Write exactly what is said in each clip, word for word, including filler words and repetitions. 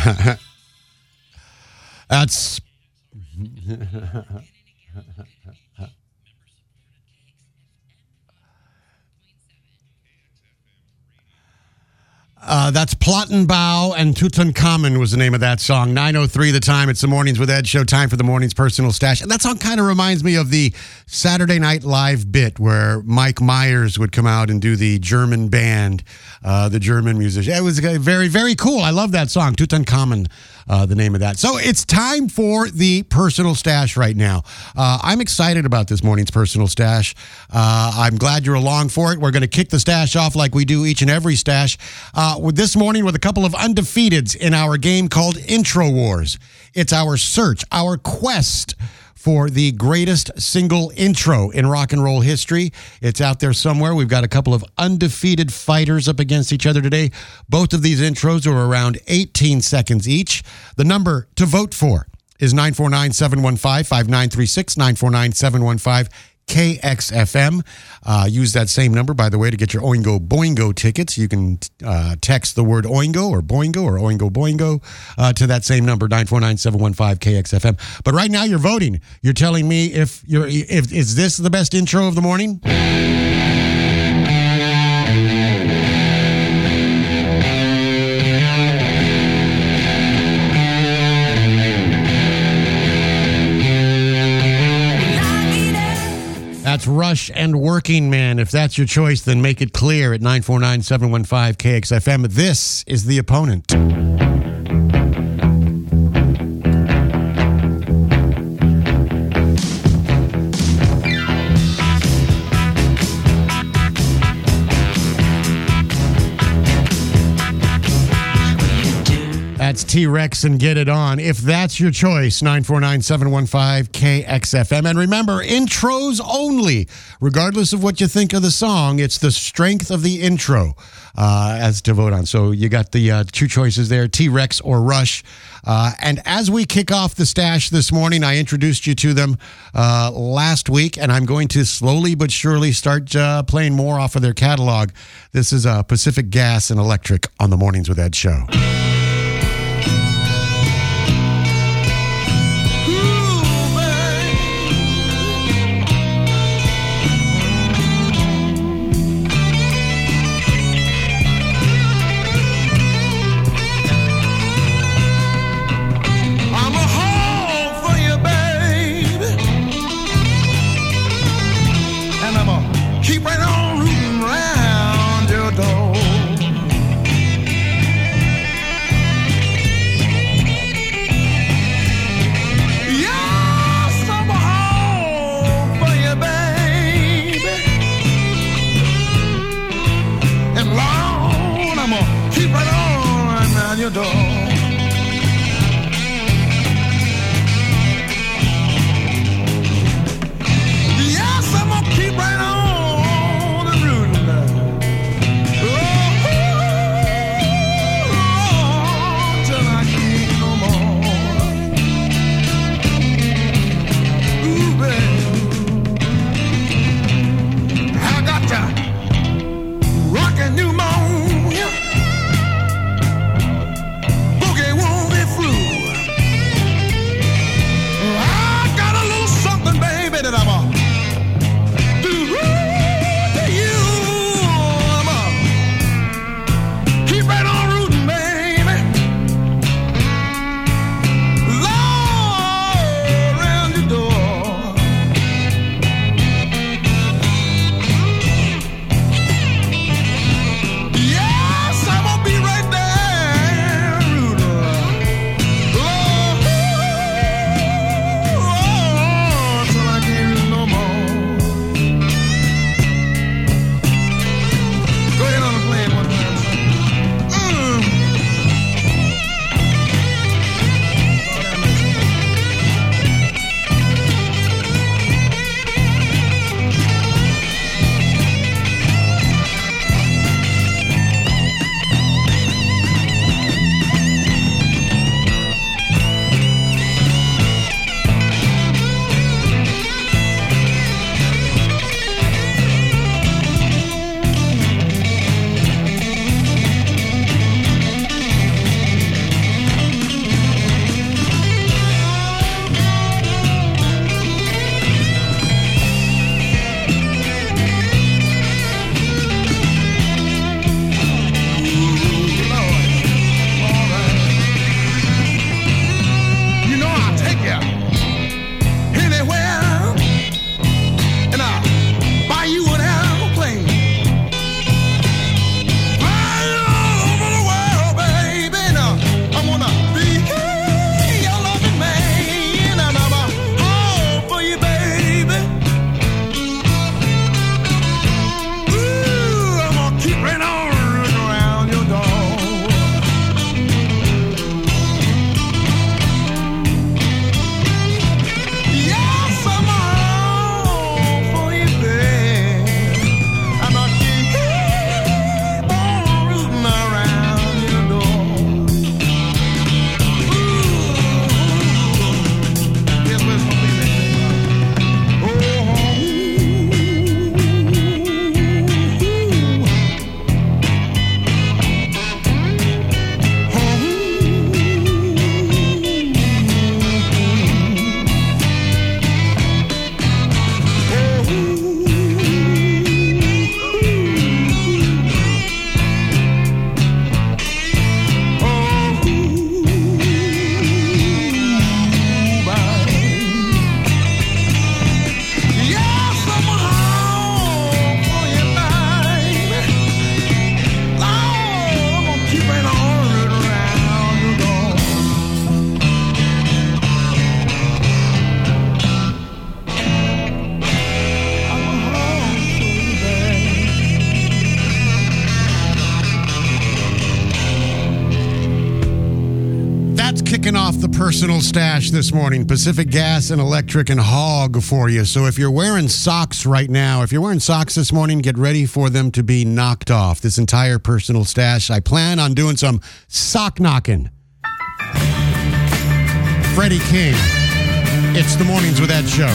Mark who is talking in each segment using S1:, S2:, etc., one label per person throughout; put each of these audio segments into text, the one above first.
S1: That's... Uh, that's Plattenbau and Tutankhamun was the name of that song. nine oh three the time. It's the Mornings with Ed show. Time for the Mornings Personal Stash. And that song kind of reminds me of the Saturday Night Live bit where Mike Myers would come out and do the German band, uh, the German musician. It was very, very cool. I love that song. Tutankhamun, uh, the name of that. So it's time for the Personal Stash right now. Uh, I'm excited about this morning's Personal Stash. Uh, I'm glad you're along for it. We're going to kick the stash off like we do each and every stash. Uh, with this morning with a couple of undefeateds in our game called Intro Wars. It's our search, our quest for the greatest single intro in rock and roll history. It's out there somewhere. We've got a couple of undefeated fighters up against each other today. Both of these intros are around eighteen seconds each. The number to vote for is nine four nine, seven one five, five nine three six, nine four nine, seven one five, K X F M. Uh, use that same number, by the way, to get your Oingo Boingo tickets. You can uh, text the word Oingo or Boingo or Oingo Boingo uh, to that same number, nine four nine, seven one five, K X F M. But right now you're voting. You're telling me if you're if is this the best intro of the morning? That's Rush and Working Man. If that's your choice, then make it clear at nine four nine, seven one five, K X F M. This is The Opponent. That's T-Rex and Get It On. If that's your choice, nine four nine, seven one five, K X F M. And remember, intros only. Regardless of what you think of the song, it's the strength of the intro uh, as to vote on. So you got the uh, two choices there, T-Rex or Rush. Uh, and as we kick off the stash this morning, I introduced you to them uh, last week, and I'm going to slowly but surely start uh, playing more off of their catalog. This is uh, Pacific Gas and Electric on the Mornings with Ed show.
S2: Right on rooting round your door.
S1: personal stash this morning. Pacific Gas and Electric and Hog for you. So if you're wearing socks right now, if you're wearing socks this morning, get ready for them to be knocked off. This entire personal stash, I plan on doing some sock knocking. Freddie King. It's the Mornings with Ed show.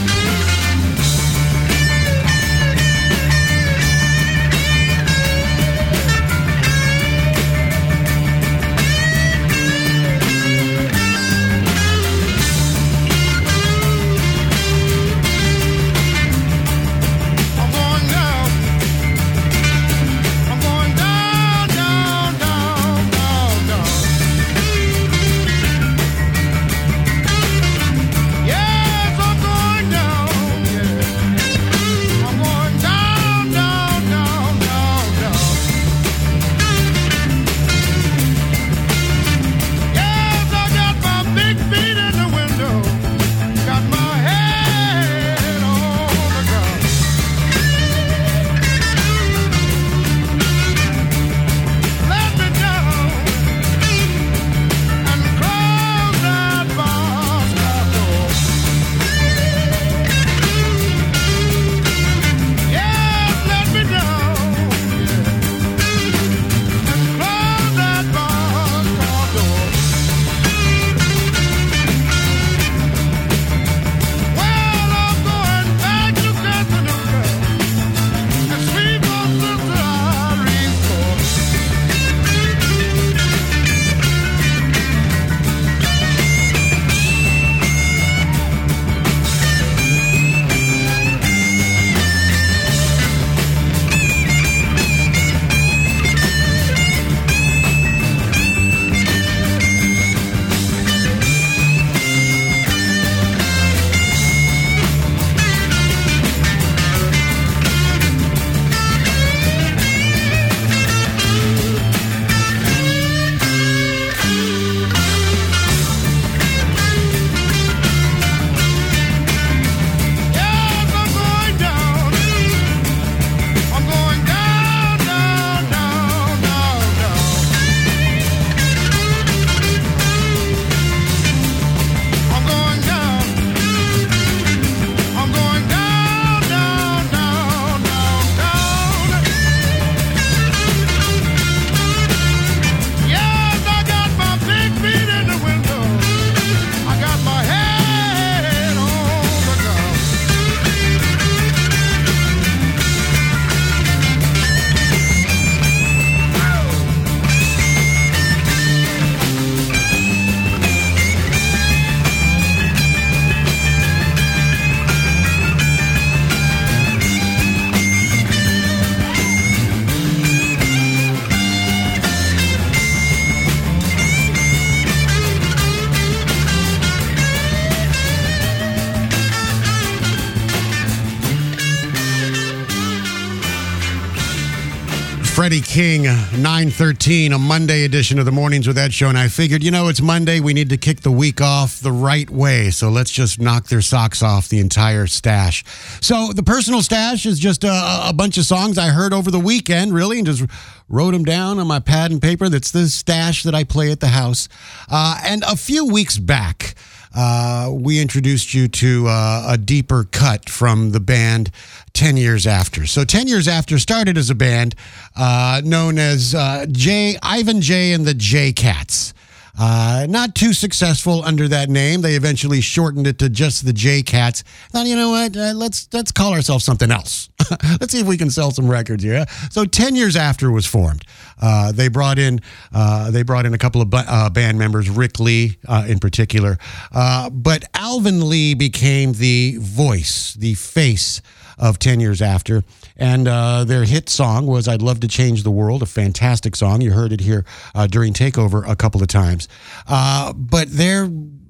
S1: Freddie King, nine thirteen, a Monday edition of the Mornings with Ed show. And I figured, you know, it's Monday. We need to kick the week off the right way. So let's just knock their socks off, the entire stash. So the personal stash is just a, a bunch of songs I heard over the weekend, really, and just wrote them down on my pad and paper. That's the stash that I play at the house. Uh, and a few weeks back, Uh, we introduced you to uh, a deeper cut from the band ten years After. So ten years After started as a band uh, known as uh, J, Ivan J and the J-Cats. Uh, not too successful under that name. They eventually shortened it to just the J-Cats. Thought, you know what? Uh, let's let's call ourselves something else. Let's see if we can sell some records here. So ten years After was formed. Uh, they brought in uh, they brought in a couple of bu- uh, band members, Rick Lee uh, in particular. Uh, but Alvin Lee became the voice, the face of ten years After. And uh, their hit song was I'd Love to Change the World, a fantastic song. You heard it here uh, during Takeover a couple of times. Uh, but their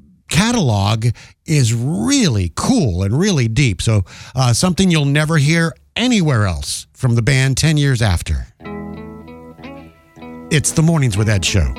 S1: catalog is really cool and really deep. So uh, something you'll never hear anywhere else from the band ten years After. It's the Mornings with Ed show.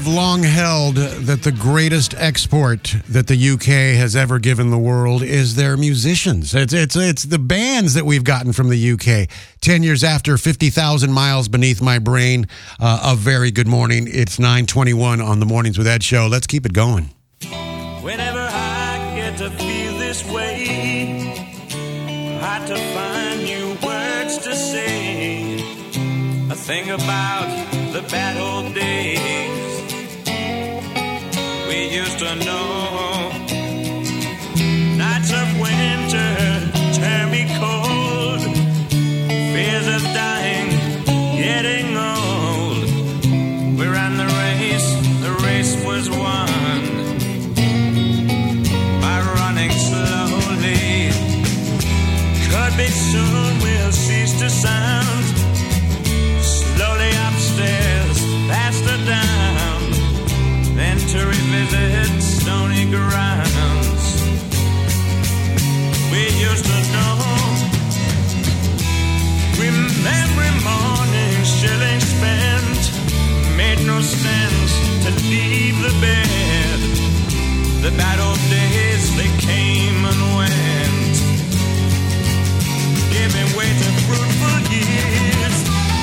S1: have long held that the greatest export that the U K has ever given the world is their musicians. It's it's it's the bands that we've gotten from the U K. Ten years after fifty thousand Miles Beneath My Brain, uh, a very good morning. It's nine twenty-one on the Mornings with Ed show. Let's keep it going.
S2: Whenever I get to feel this way, hard to find new words to say. I think about the bad old days we used to know. Nights of winter turn me cold. Fears of dying, getting old. We ran the race, the race was won by running slowly. Could be soon we'll cease to sound. Slowly upstairs, faster down, then to revisit stony grounds we used to know. Remembering mornings, shilling spent, made no sense to leave the bed. The bad old days, they came and went, giving way to fruitful years.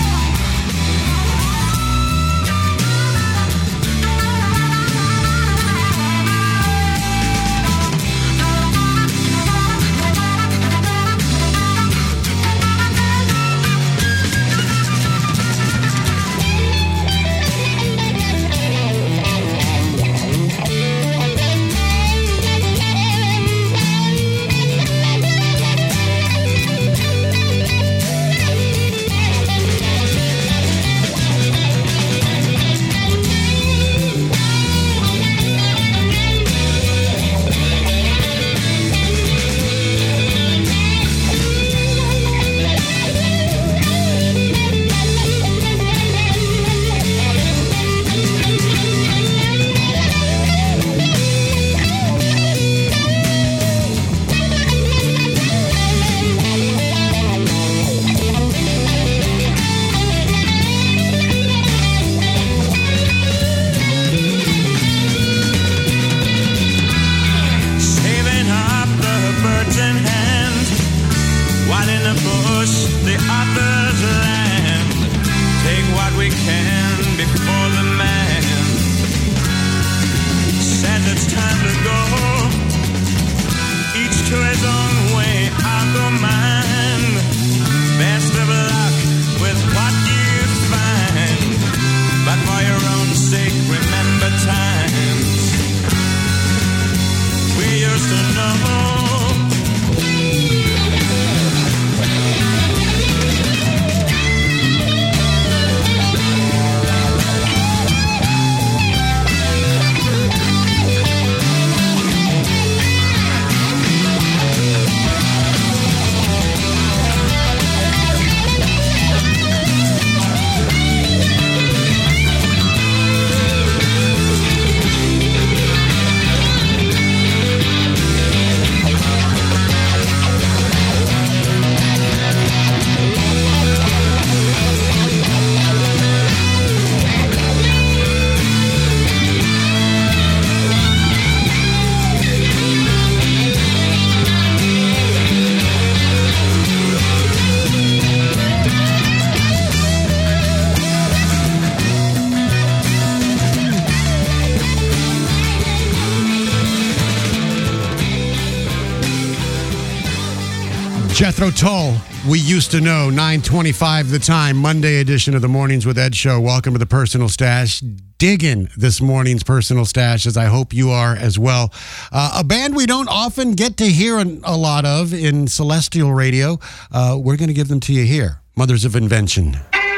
S1: Jethro Tull, We Used to Know, nine twenty-five the time, Monday edition of the Mornings with Ed show. Welcome to the Personal Stash. Digging this morning's Personal Stash, as I hope you are as well. Uh, a band we don't often get to hear a lot of in Celestial Radio. Uh, we're going to give them to you here. Mothers of Invention.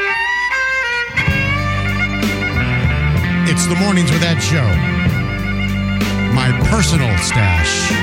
S1: It's the Mornings with Ed show. My Personal Stash.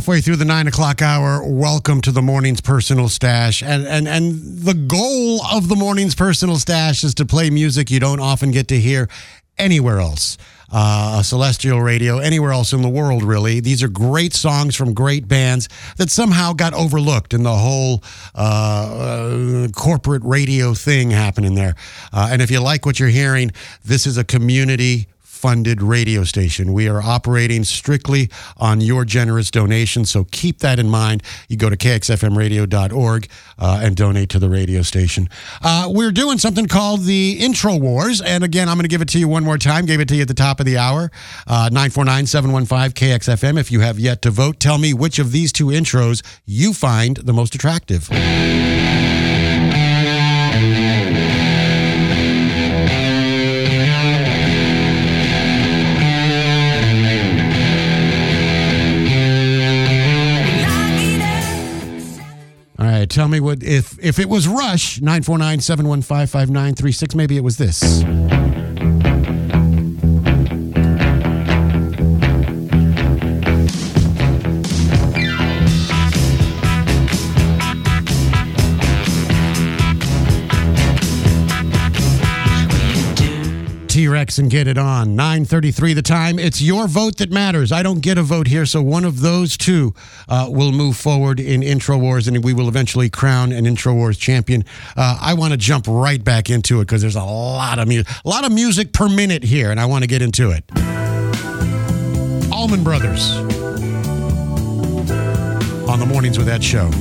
S1: halfway through the nine o'clock hour. Welcome to the Morning's Personal Stash. And, and, and the goal of the Morning's Personal Stash is to play music you don't often get to hear anywhere else. Uh, Celestial Radio, anywhere else in the world, really. These are great songs from great bands that somehow got overlooked in the whole uh, uh, corporate radio thing happening there. Uh, and if you like what you're hearing, this is a community funded radio station. We are operating strictly on your generous donations, so keep that in mind. You go to K X F M radio dot org uh, and donate to the radio station. Uh, we're doing something called the Intro Wars, and again, I'm going to give it to you one more time. Gave it to you at the top of the hour. Uh, nine four nine, seven one five, K X F M. If you have yet to vote, tell me which of these two intros you find the most attractive. All right, tell me what, if if it was Rush, nine four nine, seven one five, five nine three six, maybe it was this. T-Rex and Get It On. nine thirty-three the time. It's your vote that matters. I don't get a vote here, so one of those two uh, will move forward in Intro Wars, and we will eventually crown an Intro Wars champion. Uh, I want to jump right back into it because there's a lot of music, a lot of music per minute here, and I want to get into it. Allman Brothers on the Mornings with Ed show.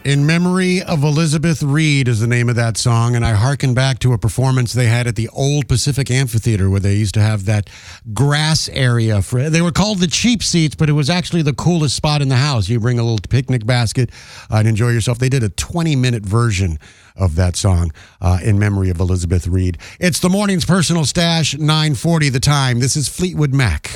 S1: In Memory of Elizabeth Reed is the name of that song, and I hearken back to a performance they had at the old Pacific Amphitheater where they used to have that grass area. For they were called the cheap seats, but it was actually the coolest spot in the house. You bring a little picnic basket uh, and enjoy yourself. They did a twenty-minute version of that song uh, in memory of Elizabeth Reed. It's the morning's personal stash, nine forty the time. This is Fleetwood Mac.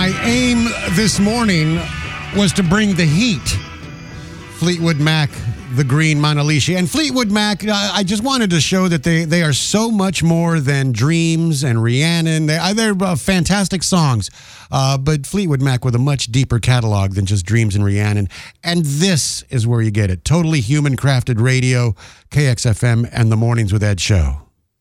S1: This morning was to bring the heat. Fleetwood Mac the Green Monalishi. And Fleetwood Mac, uh, I just wanted to show that they, they are so much more than Dreams and Rhiannon. They, uh, they're uh, fantastic songs, uh, but Fleetwood Mac with a much deeper catalog than just Dreams and Rhiannon. And this is where you get it. Totally human-crafted radio, K X F M, and the Mornings with Ed show.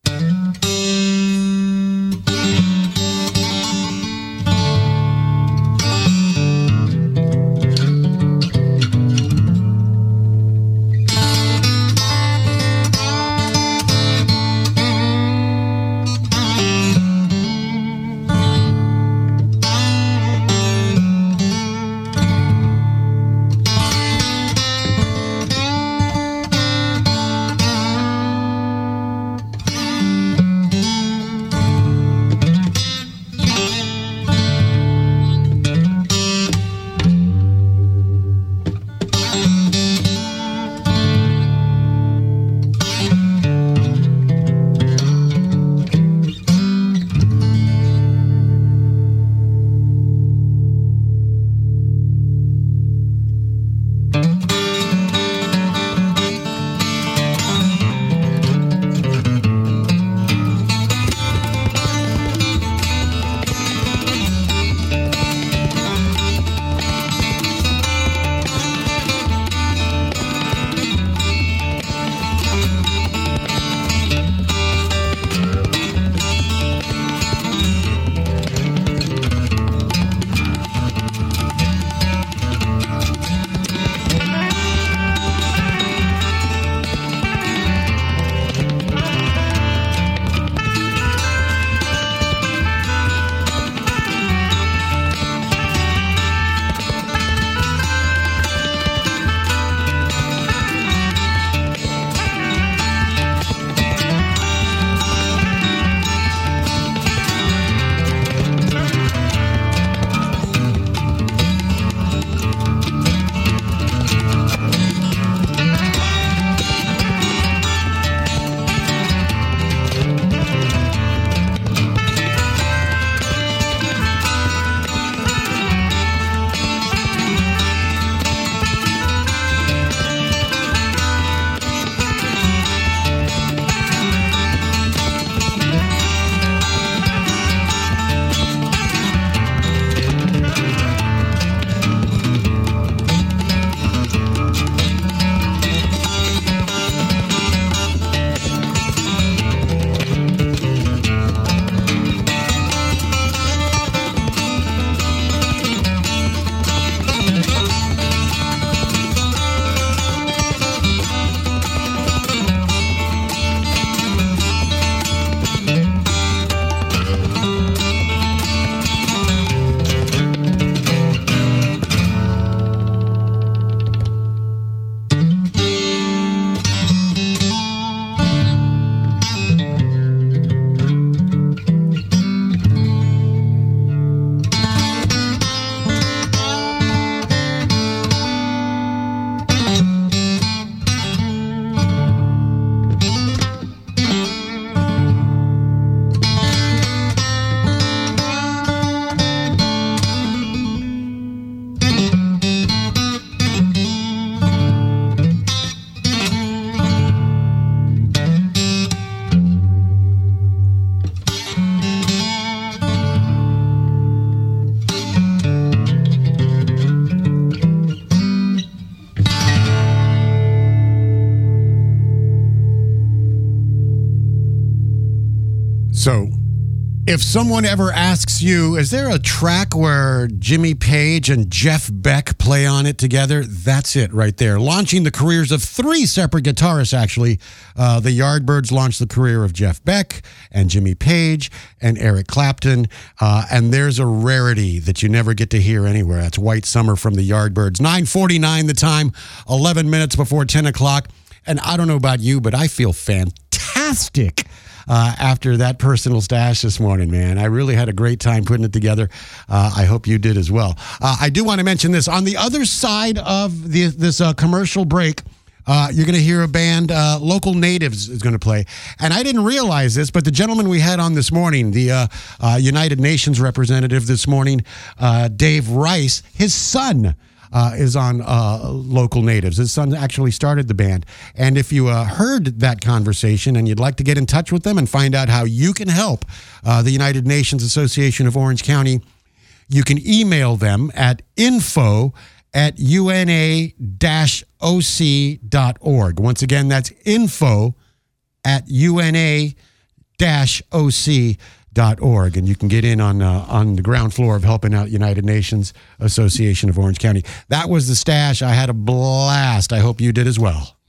S1: So, if someone ever asks you, is there a track where Jimmy Page and Jeff Beck play on it together? That's it right there. Launching the careers of three separate guitarists, actually. Uh, the Yardbirds launched the career of Jeff Beck and Jimmy Page and Eric Clapton. Uh, and there's a rarity that you never get to hear anywhere. That's White Summer from the Yardbirds. nine forty-nine the time, eleven minutes before ten o'clock. And I don't know about you, but I feel fantastic Uh, after that personal stash this morning, man. I really had a great time putting it together. Uh, I hope you did as well. Uh, I do want to mention this. On the other side of the, this uh, commercial break, uh, you're going to hear a band, uh, Local Natives is going to play. And I didn't realize this, but the gentleman we had on this morning, the uh, uh, United Nations representative this morning, uh, Dave Rice, his son uh, is on uh, local natives. His son actually started the band. And if you uh, heard that conversation and you'd like to get in touch with them and find out how you can help uh, the United Nations Association of Orange County, you can email them at info at una dash oc dot org. Once again, that's info at una dash oc dot org, and you can get in on uh, on the ground floor of helping out United Nations Association of Orange County. That was the stash. I had a blast. I hope you did as well.